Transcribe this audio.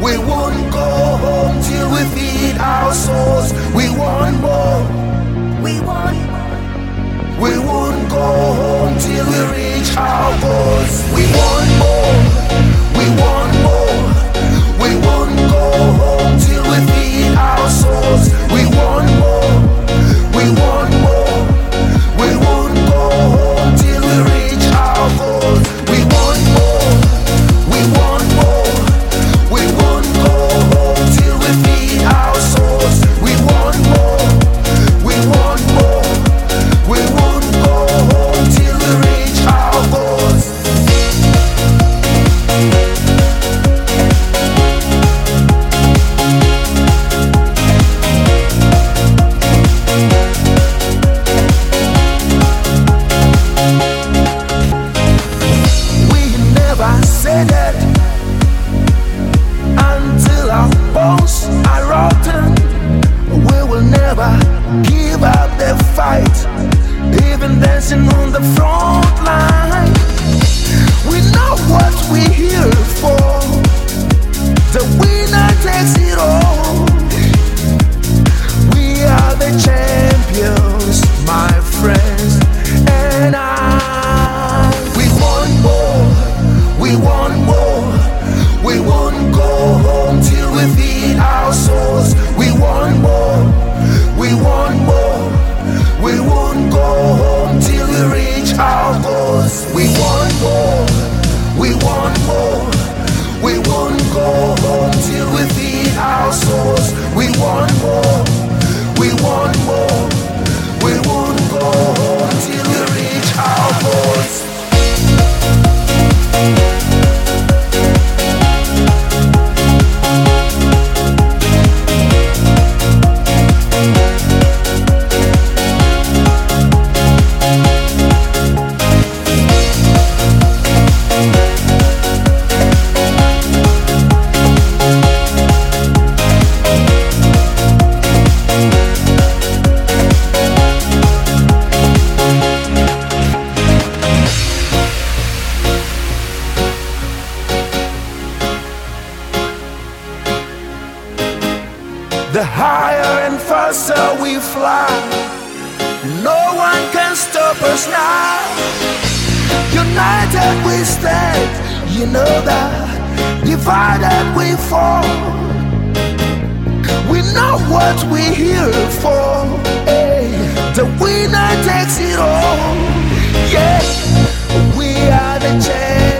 We won't go home till we feed our souls. We want more. We want. We won't go home till we reach our goals. We want more. We want more. We won't go home till we feed our souls. We want more. We want more. We won't go home till we reach our goals. We want more. We want more. We won't go home till we feed our souls. We want more. We want more. We won't go home till we reach our goals. We never said it until our bones are rotten. We will never give up the fight, even dancing on the front line. We know what we're here for. The winner takes it all. We are the champions, my friends, and I. We want more. We want more. We won't go home till we feed our souls. We want more. We want more. We won't go home till we reach our goals. We want more. We want more. We won't go home till we feed our souls. We want more. We want more. We won't go home till we reach our goals. The higher and faster we fly, no one can stop us now. United we stand, you know that. Divided we fall. We know what we're here for. Hey, the winner takes it all. Yeah, we are the champions.